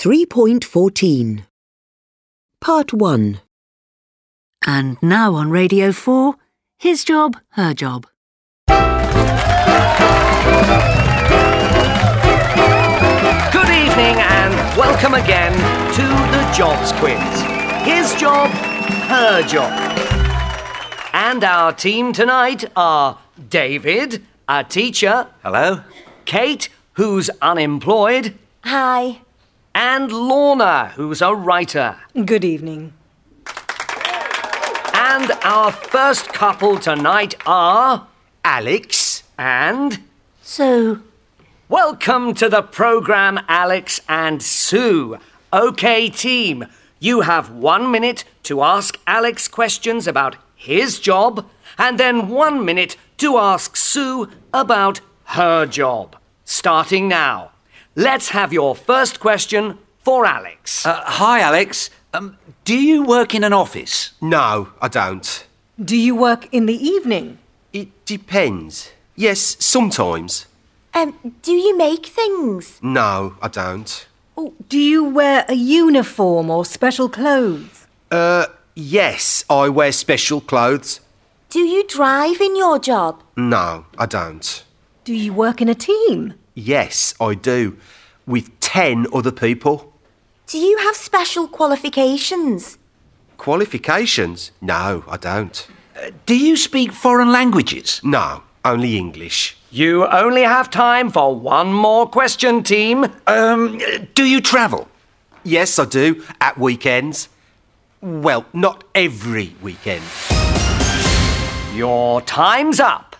3.14 Part 1. And now on Radio 4, His Job, Her Job. Good evening and welcome again to the Jobs Quiz. His job, her job. And our team tonight are David, a teacher. Hello. Kate, who's unemployed. Hi. And Lorna, who's a writer. Good evening. And our first couple tonight are Alex. and... So, Welcome to the programme, Alex and Sue. OK, team, you have 1 minute to ask Alex questions about his job and then 1 minute to ask Sue about her job. Starting now. Let's have your first question for Alex. Hi, Alex. Do you work in an office? No, I don't. Do you work in the evening? It depends. Yes, sometimes. Do you make things? No, I don't. Oh, do you wear a uniform or special clothes? Yes, I wear special clothes. Do you drive in your job? No, I don't. Do you work in a team? Yes, I do. With 10 other people. Do you have special qualifications? Qualifications? No, I don't. Do you speak foreign languages? No, only English. You only have time for one more question, team. Do you travel? Yes, I do, at weekends. Well, not every weekend. Your time's up.